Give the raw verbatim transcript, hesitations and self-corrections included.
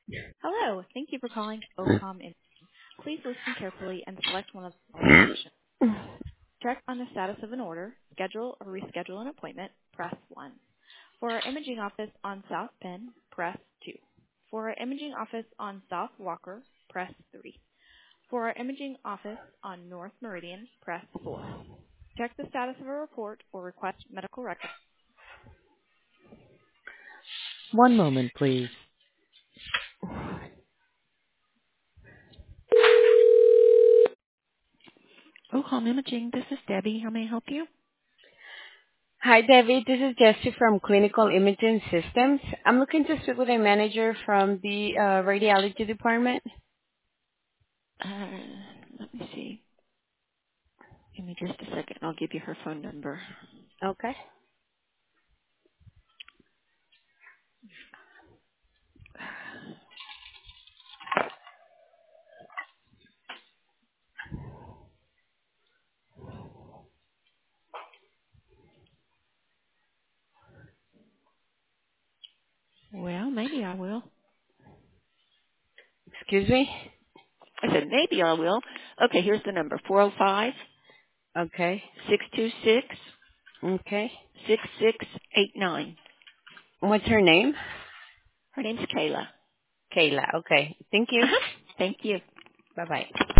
Hello. Thank you for calling OCOM. In- Please listen carefully and select one of the following options. Check on the status of an order, schedule or reschedule an appointment, press one. For our imaging office on South Penn, press two. For our imaging office on South Walker, press three. For our imaging office on North Meridian, press four. Check the status of a report or request medical records. One moment, please. OCOM Imaging, this is Debbie. How may I help you? Hi, David. This is Jessie from Clinical Imaging Systems. I'm looking to speak with a manager from the uh, radiology department. Uh, let me see. Give me just a second. I'll give you her phone number. Okay. Well, maybe I will. Excuse me? I said, maybe I will. Okay, here's the number, four oh five, Okay. six two six, Okay. six six eight nine. What's her name? Her name's Kayla. Kayla. Okay. Thank you. Uh-huh. Thank you. Bye-bye.